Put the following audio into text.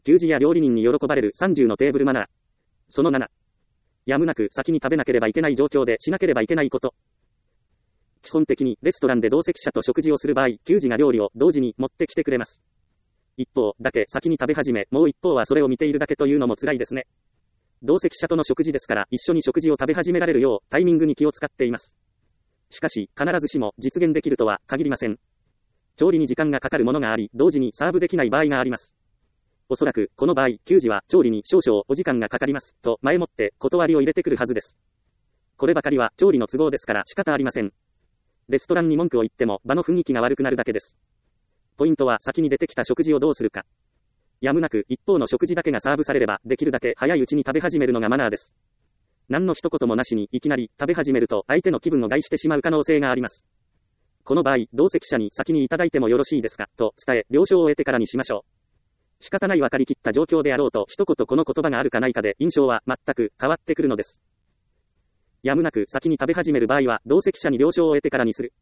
給仕や料理人に喜ばれる30のテーブルマナー。その7。やむなく先に食べなければいけない状況でしなければいけないこと。基本的にレストランで同席者と食事をする場合、給仕が料理を同時に持ってきてくれます。一方だけ先に食べ始め、もう一方はそれを見ているだけというのも辛いですね。同席者との食事ですから一緒に食事を食べ始められるようタイミングに気を使っています。しかし必ずしも実現できるとは限りません。調理に時間がかかるものがあり、同時にサーブできない場合があります。おそらくこの場合、給仕は調理に少々お時間がかかりますと前もって断りを入れてくるはずです。こればかりは調理の都合ですから仕方ありません。レストランに文句を言っても場の雰囲気が悪くなるだけです。ポイントは先に出てきた食事をどうするか。やむなく一方の食事だけがサーブされればできるだけ早いうちに食べ始めるのがマナーです。何の一言もなしにいきなり食べ始めると相手の気分を害してしまう可能性があります。この場合、同席者に先にいただいてもよろしいですかと伝え、了承を得てからにしましょう。仕方ない分かりきった状況であろうと一言この言葉があるかないかで印象は全く変わってくるのです。やむなく先に食べ始める場合は同席者に了承を得てからにする。